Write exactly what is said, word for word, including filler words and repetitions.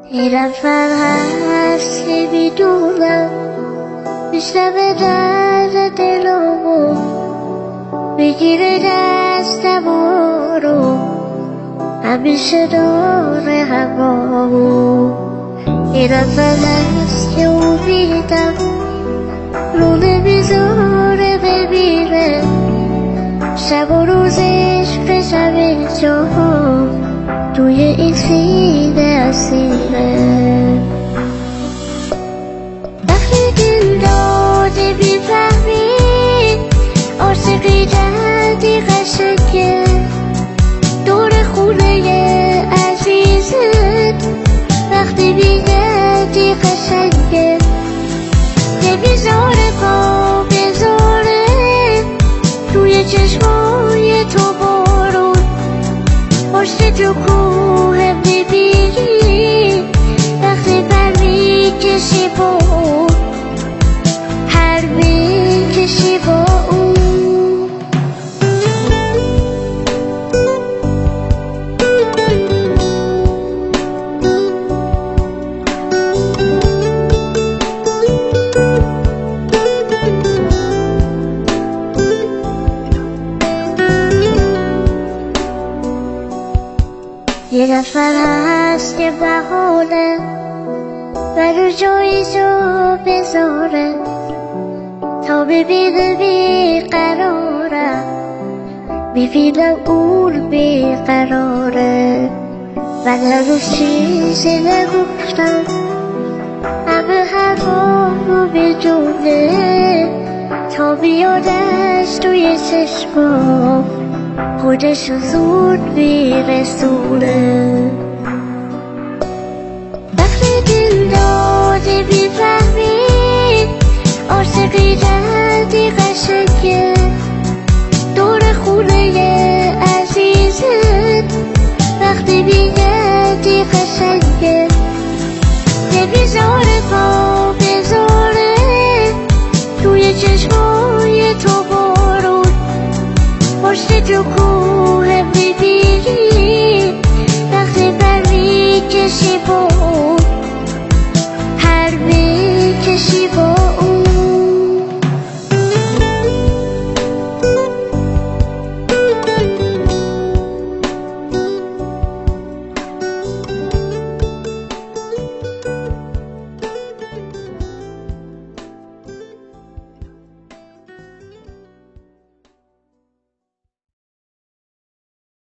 یه نفر هست که میدونم میشنوه درد دلمو، میگیره دستمو رو همیشه داره همامو. یه نفر هست که امیدم رو نمیذاره بمیره، شب و روزش به شب جهان توی این سینه اسیره. وقتی دل داده میفهمی عاشقی دردی قشنگه، دور خونه عزیزت وقتی میگردی قشنگه، نمیذاره پا بذاره توی چشمای تو بارون، پشت تو کوه میبینی وقتی پر میکشی با اون، پر میکشی با اون. یه نفر هست که بهانه منو جایی جو بذاره تا ببینه بیقرارم، میبینم اون بیقراره. من هنوز چیزی نگفتم، همه حرفامو میدونه، تا بیادش توی چشمام خودشو زود میرسونه. وقتی دل داده میفهمی عاشقی دردی قشنگه، دور خونه عزیزت وقتی میگردی قشنگه، نمیذاره پا بذاره توی چشمای تو بارون، پشت تو کوه میبینی وقتی پر میکشی با